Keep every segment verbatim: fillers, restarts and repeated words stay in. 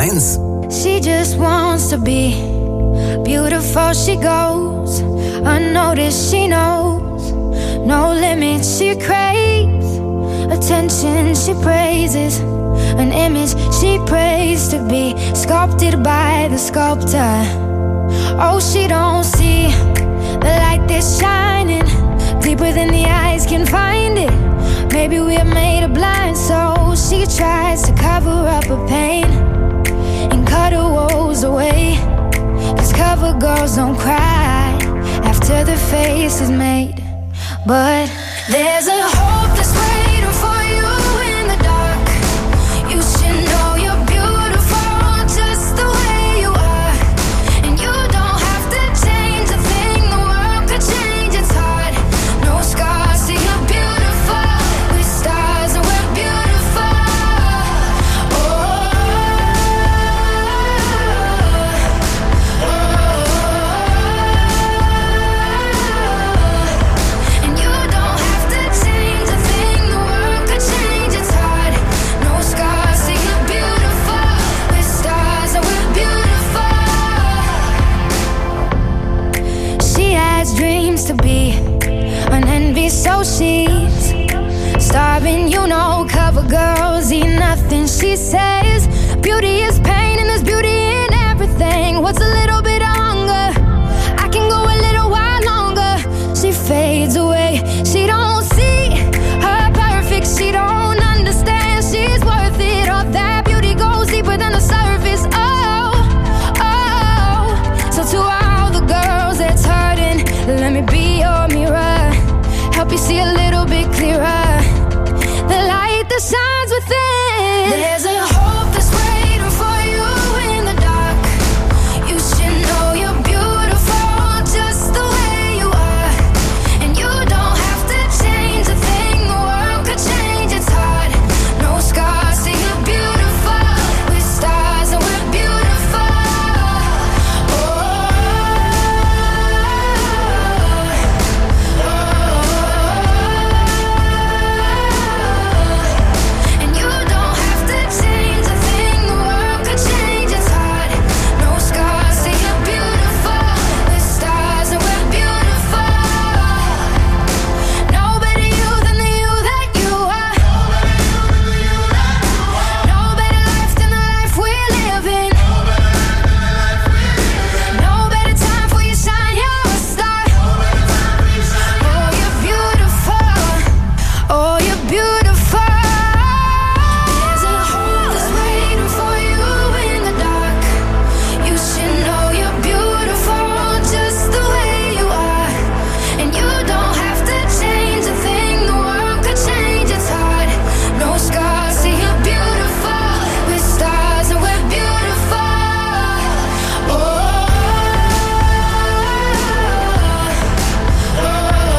eins. She just wants to be beautiful, she goes unnoticed, she knows no limits, she craves attention, she praises an image she prays to be sculpted by the sculptor. Oh, she don't see the light that's shining deeper than the eyes can find it. Maybe we're made of blind souls. She tries to cover up her pain and cut her woes away, 'cause cover girls don't cry after the face is made. But there's a hope that's waiting for you in the dark. You should know you're beautiful just the way you are, and you don't have to change a thing. The world could change, it's hard. No scars, see you're beautiful. With stars and we're beautiful. Oh, oh, oh. And you don't have to change a thing. The world could change, it's hard. No scars, see you're beautiful. With stars and we're beautiful. She has dreams to be an envy, so she's starving, you know. Cover girls eat nothing, she says. Beauty is pain and there's beauty in everything. What's a little bit of hunger? I can go a little while longer. She fades away, she don't see her perfect, she don't understand she's worth it. All that beauty goes deeper than the surface. Oh, oh. So to all the girls that's hurting, let me be your mirror, help you see a little bit clearer, the light that shines within. There's a hope that's waiting for you in the dark. You should know you're beautiful just the way you are, and you don't have to change a thing. The world could change, it's hard. No scars, see you're beautiful. With stars and we're beautiful. Oh, oh, oh. And you don't have to change a thing. The world could change, it's hard. No scars, see you're beautiful. With stars and we're beautiful. No better you than the you that you are. No better life than the life we're living. No better time for you shine, you're a star. Oh, you're beautiful. Oh, you're beautiful. There's a hope that's waiting for you in the dark. You should know you're beautiful just the way you are, and you don't have to change a thing. The world could change, it's hard. No scars, see you're beautiful. With stars and we're beautiful. Oh, oh, oh.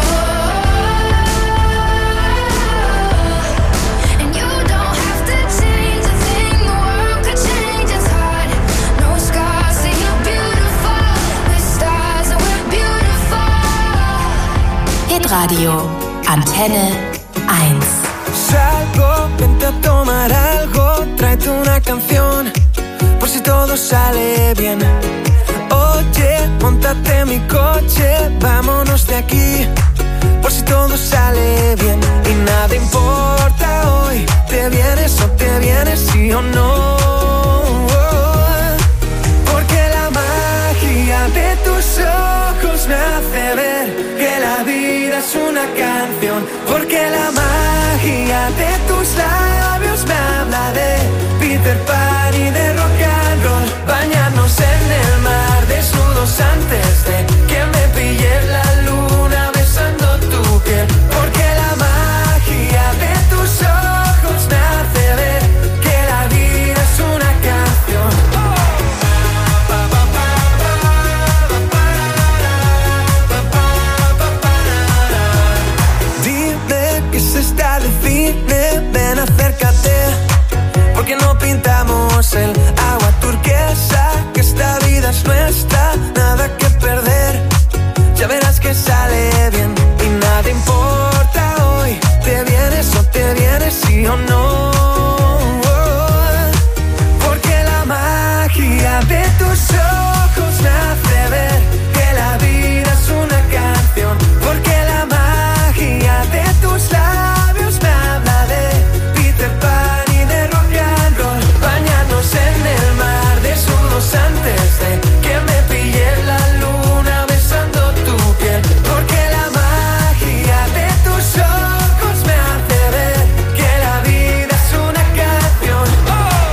And you don't have to change a thing. The world could change, it's hard. No scars, see you're beautiful. With stars and we're beautiful. Hitradio Antenne eins. Salgo, vente a tomar algo, tráete una canción, por si todo sale bien. Oye, móntate en mi coche, vámonos de aquí, por si todo sale bien. Y nada importa hoy, te vienes o te vienes, sí o no. Porque la magia de tus ojos me hace ver que la vida es una canción. Porque la magia de tus labios me habla de Peter Pan y de rock and roll. Bañarnos en el mar desnudos antes de que me pille la luna besando tu piel. Porque la magia de tus ojos me hace ver que la vida es una canción. Dime qué se está de cine, ven acércate, porque no pintamos el agua turquesa, que esta vida es nuestra, nada que perder. tus ojos me hace ver que la vida es una canción, porque la magia de tus labios me habla de Peter Pan y de rock and roll. Bañarnos en el mar desnudos antes de que me pille la luna besando tu piel, porque la magia de tus ojos me hace ver que la vida es una canción. Oh.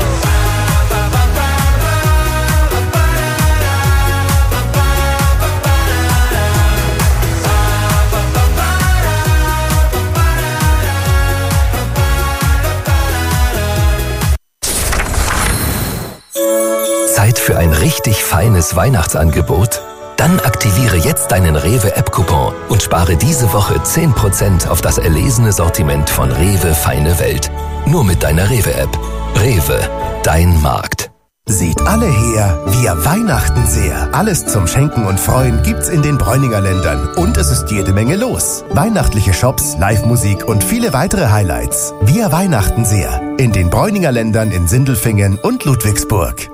Zeit für ein richtig feines Weihnachtsangebot? Dann aktiviere jetzt deinen Rewe-App-Coupon und spare diese Woche zehn Prozent auf das erlesene Sortiment von Rewe Feine Welt. Nur mit deiner Rewe-App. Rewe, dein Markt. Seht alle her, wir Weihnachten sehr. Alles zum Schenken und Freuen gibt's in den Bräuninger Ländern. Und es ist jede Menge los. Weihnachtliche Shops, Live-Musik und viele weitere Highlights. Wir Weihnachten sehr. In den Bräuninger Ländern in Sindelfingen und Ludwigsburg.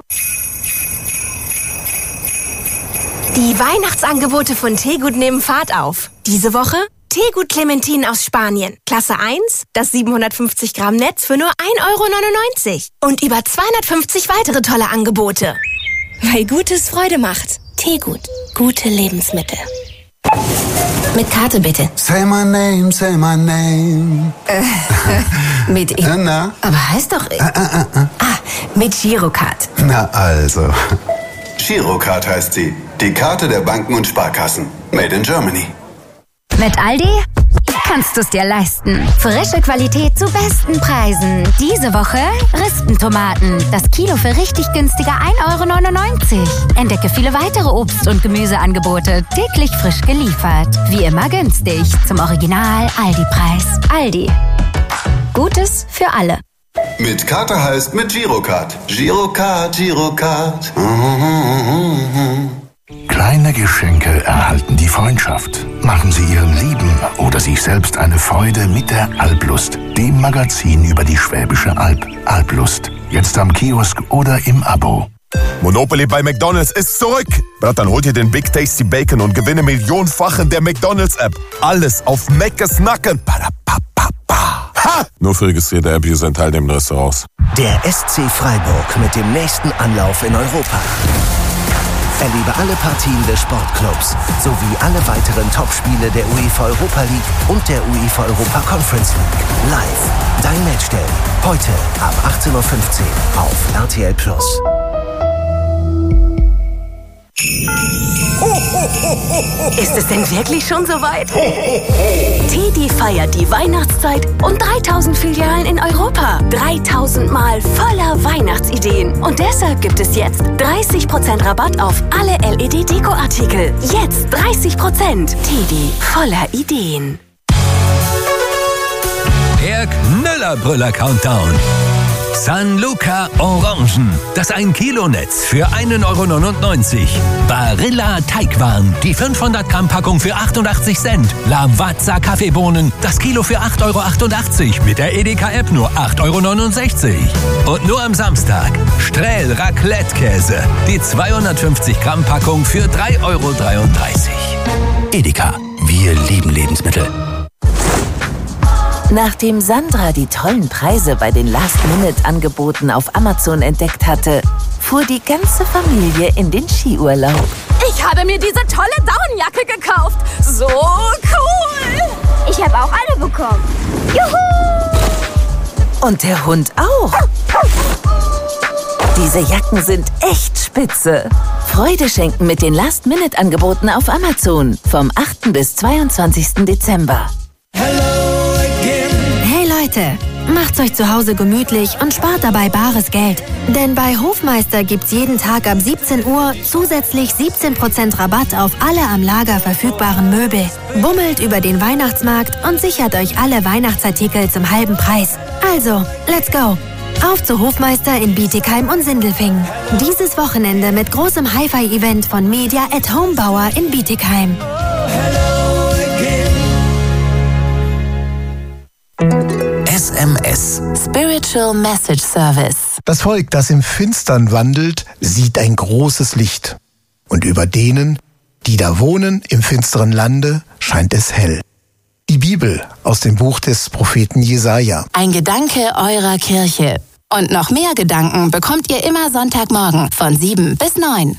Die Weihnachtsangebote von Teegut nehmen Fahrt auf. Diese Woche Teegut Clementin aus Spanien. Klasse eins, das siebenhundertfünfzig Gramm Netz für nur ein Euro neunundneunzig. Und über zweihundertfünfzig weitere tolle Angebote. Weil Gutes Freude macht. Teegut. Gute Lebensmittel. Mit Karte bitte. Say my name, say my name. Äh, mit I. Äh, na? Aber heißt doch I. Äh, äh, äh. Ah, mit Girocard. Na also. Girocard heißt sie. Die Karte der Banken und Sparkassen. Made in Germany. Mit Aldi kannst du es dir leisten. Frische Qualität zu besten Preisen. Diese Woche Rispentomaten. Das Kilo für richtig günstige ein Euro neunundneunzig. Entdecke viele weitere Obst- und Gemüseangebote. Täglich frisch geliefert. Wie immer günstig. Zum Original Aldi-Preis. Aldi. Gutes für alle. Mit Karte heißt mit Girocard. Girocard, Girocard. Kleine Geschenke erhalten die Freundschaft. Machen Sie Ihren Lieben oder sich selbst eine Freude mit der Alplust, dem Magazin über die Schwäbische Alb. Alplust. Jetzt am Kiosk oder im Abo. Monopoly bei McDonald's ist zurück. Dann holt ihr den Big Tasty Bacon und gewinne millionenfach in der McDonald's-App. Alles auf Meckes Nacken. Ha! Nur für registrierte App-User in teilnehmenden Restaurants. Der S C Freiburg mit dem nächsten Anlauf in Europa. Erlebe alle Partien des Sportclubs sowie alle weiteren Topspiele der UEFA Europa League und der UEFA Europa Conference League. Live. Dein Matchday. Heute ab achtzehn Uhr fünfzehn auf R T L Plus. Ist es denn wirklich schon soweit? Teddy feiert die Weihnachtszeit und dreitausend Filialen in Europa. dreitausend Mal voller Weihnachtsideen. Und deshalb gibt es jetzt dreißig Prozent Rabatt auf alle L E D-Deko-Artikel. Jetzt dreißig Prozent. Teddy, voller Ideen. Der Knüllerbrüller-Countdown. San Luca Orangen. Das ein Kilo Netz für ein Euro neunundneunzig. Barilla Teigwaren. Die fünfhundert Gramm Packung für achtundachtzig Cent. Lavazza Kaffeebohnen. Das Kilo für acht Euro achtundachtzig. Mit der Edeka-App nur acht Euro neunundsechzig. Und nur am Samstag Strähl Raclette-Käse. Die zweihundertfünfzig Gramm Packung für drei Euro dreiunddreißig. Edeka. Wir lieben Lebensmittel. Nachdem Sandra die tollen Preise bei den Last-Minute-Angeboten auf Amazon entdeckt hatte, fuhr die ganze Familie in den Skiurlaub. Ich habe mir diese tolle Daunenjacke gekauft. So cool. Ich habe auch eine bekommen. Juhu! Und der Hund auch. Diese Jacken sind echt spitze. Freude schenken mit den Last-Minute-Angeboten auf Amazon vom achten bis zweiundzwanzigsten Dezember. Hey Leute, macht's euch zu Hause gemütlich und spart dabei bares Geld. Denn bei Hofmeister gibt's jeden Tag ab siebzehn Uhr zusätzlich siebzehn Prozent Rabatt auf alle am Lager verfügbaren Möbel. Bummelt über den Weihnachtsmarkt und sichert euch alle Weihnachtsartikel zum halben Preis. Also, let's go! Auf zu Hofmeister in Bietigheim und Sindelfingen. Dieses Wochenende mit großem Hi-Fi-Event von Media at Home Bauer in Bietigheim. S M S. Spiritual Message Service. Das Volk, das im Finstern wandelt, sieht ein großes Licht. Und über denen, die da wohnen im finsteren Lande, scheint es hell. Die Bibel aus dem Buch des Propheten Jesaja. Ein Gedanke eurer Kirche. Und noch mehr Gedanken bekommt ihr immer Sonntagmorgen von sieben bis neun.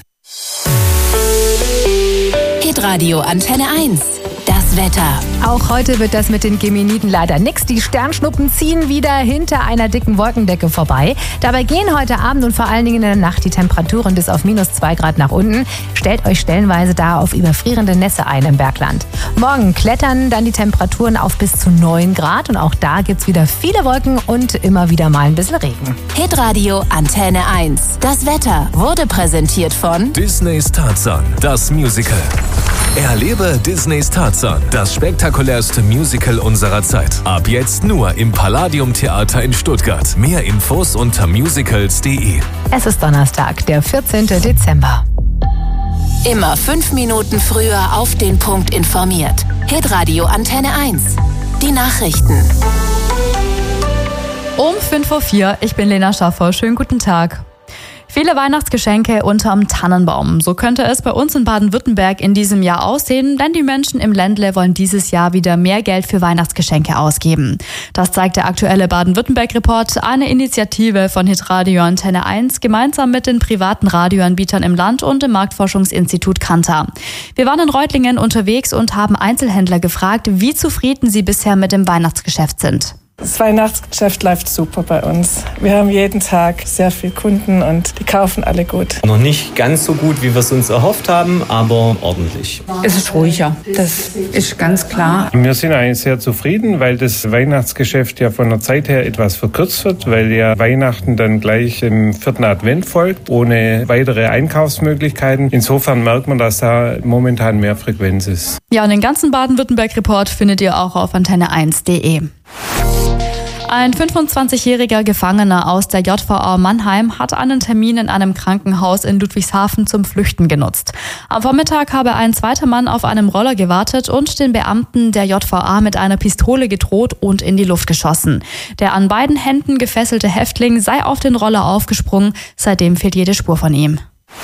Hitradio Antenne eins. Das Wetter. Auch heute wird das mit den Gemeniden leider nix. Die Sternschnuppen ziehen wieder hinter einer dicken Wolkendecke vorbei. Dabei gehen heute Abend und vor allen Dingen in der Nacht die Temperaturen bis auf minus zwei Grad nach unten. Stellt euch stellenweise da auf überfrierende Nässe ein im Bergland. Morgen klettern dann die Temperaturen auf bis zu neun Grad und auch da gibt's wieder viele Wolken und immer wieder mal ein bisschen Regen. Hitradio Antenne eins. Das Wetter wurde präsentiert von Disneys Tarzan, das Musical. Erlebe Disneys Tarzan, das spektakulärste Musical unserer Zeit. Ab jetzt nur im Palladium Theater in Stuttgart. Mehr Infos unter musicals punkt de. Es ist Donnerstag, der vierzehnten Dezember. Immer fünf Minuten früher auf den Punkt informiert. Hitradio Antenne eins. Die Nachrichten. Um fünf Uhr vier, ich bin Lena Schaffer. Schönen guten Tag. Viele Weihnachtsgeschenke unterm Tannenbaum. So könnte es bei uns in Baden-Württemberg in diesem Jahr aussehen, denn die Menschen im Ländle wollen dieses Jahr wieder mehr Geld für Weihnachtsgeschenke ausgeben. Das zeigt der aktuelle Baden-Württemberg-Report, eine Initiative von Hitradio Antenne eins gemeinsam mit den privaten Radioanbietern im Land und dem Marktforschungsinstitut Kantar. Wir waren in Reutlingen unterwegs und haben Einzelhändler gefragt, wie zufrieden sie bisher mit dem Weihnachtsgeschäft sind. Das Weihnachtsgeschäft läuft super bei uns. Wir haben jeden Tag sehr viele Kunden und die kaufen alle gut. Noch nicht ganz so gut, wie wir es uns erhofft haben, aber ordentlich. Es ist ruhiger, das ist ganz klar. Wir sind eigentlich sehr zufrieden, weil das Weihnachtsgeschäft ja von der Zeit her etwas verkürzt wird, weil ja Weihnachten dann gleich im vierten Advent folgt, ohne weitere Einkaufsmöglichkeiten. Insofern merkt man, dass da momentan mehr Frequenz ist. Ja, und den ganzen Baden-Württemberg-Report findet ihr auch auf antenne eins punkt de. Ein fünfundzwanzigjähriger Gefangener aus der J V A Mannheim hat einen Termin in einem Krankenhaus in Ludwigshafen zum Flüchten genutzt. Am Vormittag habe ein zweiter Mann auf einem Roller gewartet und den Beamten der J V A mit einer Pistole gedroht und in die Luft geschossen. Der an beiden Händen gefesselte Häftling sei auf den Roller aufgesprungen, seitdem fehlt jede Spur von ihm.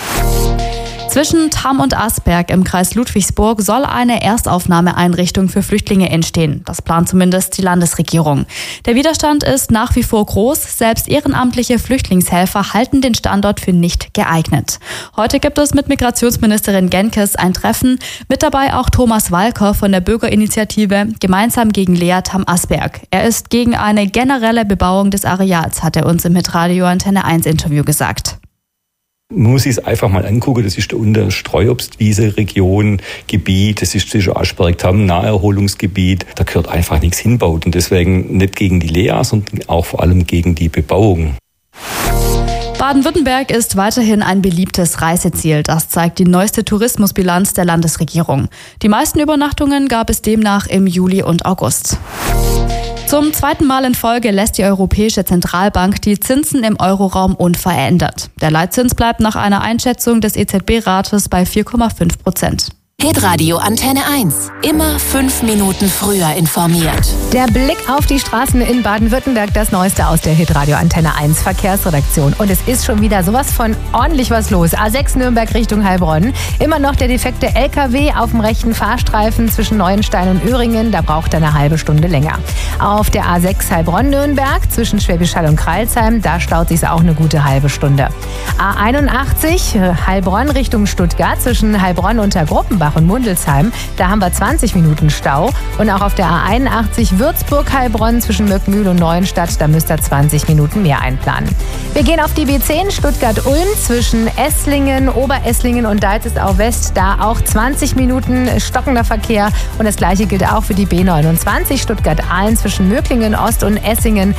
Zwischen Tamm und Asberg im Kreis Ludwigsburg soll eine Erstaufnahmeeinrichtung für Flüchtlinge entstehen. Das plant zumindest die Landesregierung. Der Widerstand ist nach wie vor groß. Selbst ehrenamtliche Flüchtlingshelfer halten den Standort für nicht geeignet. Heute gibt es mit Migrationsministerin Genkes ein Treffen. Mit dabei auch Thomas Walker von der Bürgerinitiative Gemeinsam gegen Lea Tamm Asberg. Er ist gegen eine generelle Bebauung des Areals, hat er uns im Hitradio Antenne eins Interview gesagt. Man muss sich es einfach mal angucken, das ist der unter Streuobstwiese Region, Gebiet, das ist zwischen Aschberg, Tamm, Naherholungsgebiet, da gehört einfach nichts hinbaut und deswegen nicht gegen die Lea, sondern auch vor allem gegen die Bebauung. Baden-Württemberg ist weiterhin ein beliebtes Reiseziel. Das zeigt die neueste Tourismusbilanz der Landesregierung. Die meisten Übernachtungen gab es demnach im Juli und August. Zum zweiten Mal in Folge lässt die Europäische Zentralbank die Zinsen im Euroraum unverändert. Der Leitzins bleibt nach einer Einschätzung des E Z B-Rates bei vier Komma fünf Prozent. Hitradio Antenne eins. Immer fünf Minuten früher informiert. Der Blick auf die Straßen in Baden-Württemberg, das Neueste aus der Hitradio Antenne eins Verkehrsredaktion. Und es ist schon wieder sowas von ordentlich was los. A sechs Nürnberg Richtung Heilbronn. Immer noch der defekte L K W auf dem rechten Fahrstreifen zwischen Neuenstein und Öhringen. Da braucht er eine halbe Stunde länger. Auf der A sechs Heilbronn-Nürnberg zwischen Schwäbisch Hall und Kreilsheim. Da staut sich auch eine gute halbe Stunde. A einundachtzig Heilbronn Richtung Stuttgart zwischen Heilbronn und der Gruppenbach und Mundelsheim. Da haben wir zwanzig Minuten Stau. Und auch auf der A einundachtzig Würzburg-Heilbronn zwischen Möckmühl und Neuenstadt, da müsst ihr zwanzig Minuten mehr einplanen. Wir gehen auf die B zehn Stuttgart-Ulm zwischen Esslingen, Oberesslingen und Deizesau-West. Da auch zwanzig Minuten stockender Verkehr. Und das gleiche gilt auch für die B neunundzwanzig Stuttgart-Ahlen zwischen Möcklingen Ost und Essingen.